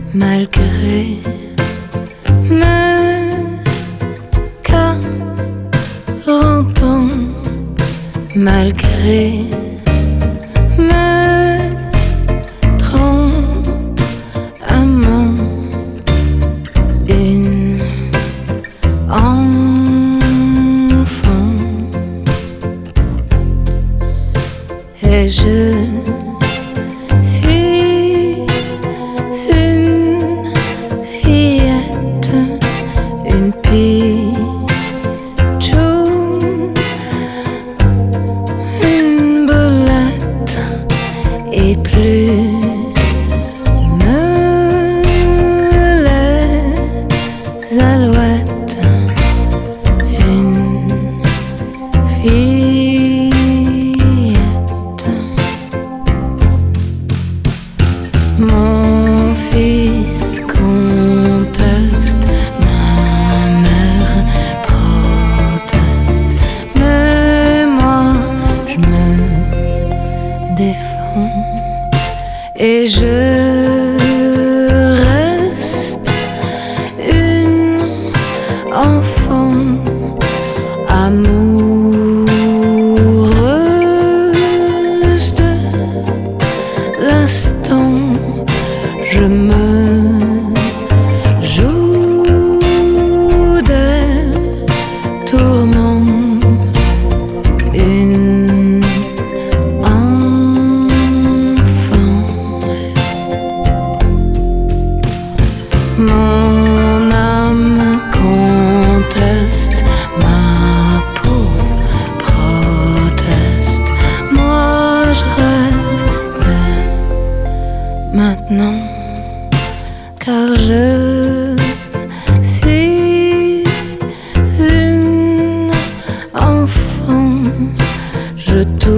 malgré mes 40 ans, malgré mes 30 amants, une enfant, et je suis une fillette, une pigeon, une boulette, et plus les alouettes, une fillette. Mon fils conteste, ma mère proteste, mais moi je me défends et je reste une enfant amoureuse de l'instant. Je me joue des tourments, une enfant. Mon âme conteste, ma peau proteste. Moi je rêve de maintenant, car je suis une enfant. Je tourne